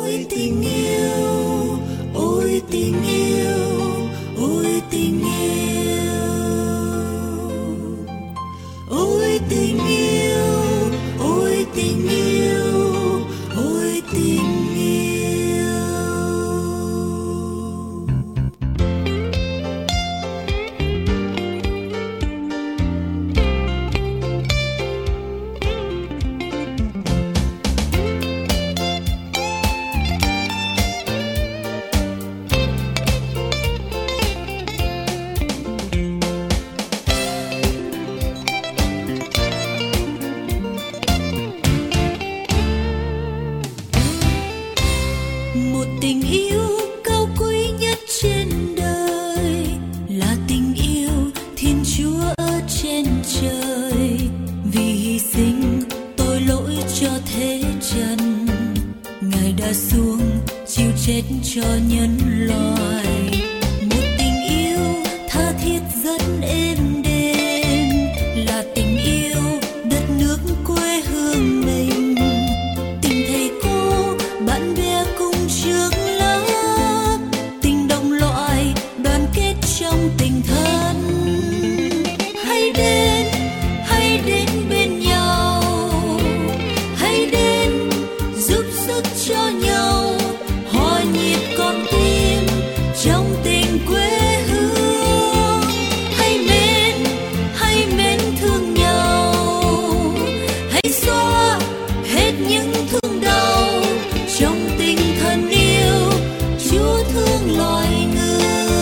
Ôi tình yêu, ôi tình yêu, ôi tình yêu, ôi tình yêu, ôi tình yêu, ôi tình yêu. Một tình yêu cao quý nhất trên đời là tình yêu Thiên Chúa ở trên trời, vì hy sinh tội lỗi cho thế trần, Ngài đã xuống chịu chết cho nhân loại. Một tình yêu tha thiết rất êm đềm là tình yêu đất nước quê hương mình, tình thầy cô bạn bè cùng trường lớp, tình đồng loại đoàn kết trong tình thân. Hãy đến bên nhau, hãy đến giúp sức cho nhau, hòa nhịp con tim trong tình quê hương. Hãy mến thương nhau, hãy xóa hết những thương đau trong tình thân yêu Chúa thương loài người.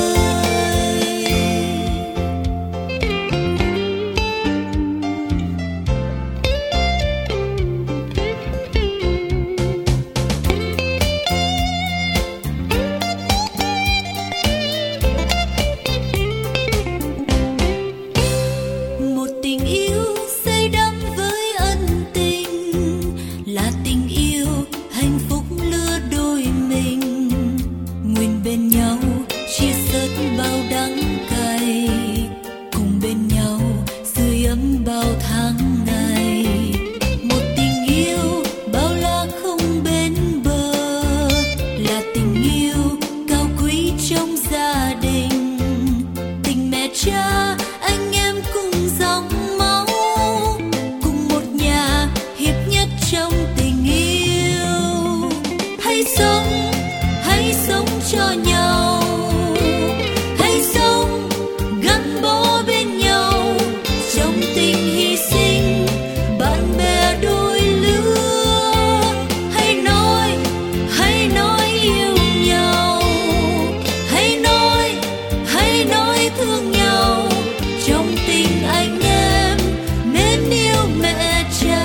Một tình yêu say đắm với ân tình là tình yêu hạnh phúc lứa đôi mình, nguyện bên nhau chia sớt bao đắng cay, cùng bên nhau sưởi ấm bao tháng ngày. Một tình yêu bao la không bến bờ là tình yêu cao quý trong gia đình, tình mẹ cha anh em cùng dòng máu, cùng một nhà hiệp nhất trong tình yêu. Hãy sống cho nhau, hãy sống gắn bó bên nhau trong tình hy sinh bạn bè đôi lứa. Hãy nói yêu nhau, hãy nói thương nhau trong tình anh em mến yêu mẹ cha.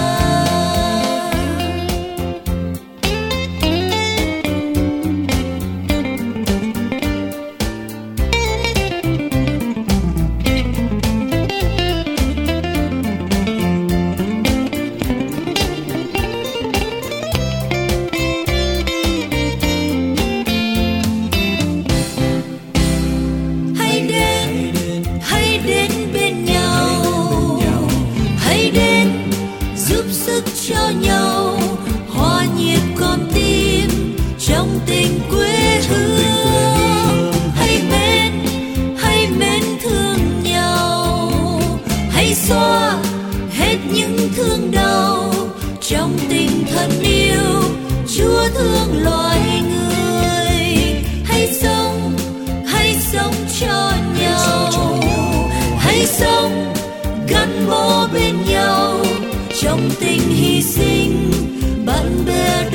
Hãy đến bên nhau, hãy đến giúp sức cho nhau, hòa nhịp con tim trong tình quê hương. Hãy mến thương nhau, hãy xóa hết những thương đau trong tình thân yêu Chúa thương loài người. Hãy sống cho nhau, hãy sống gắn bó bên nhau trong tình hy sinh bạn bè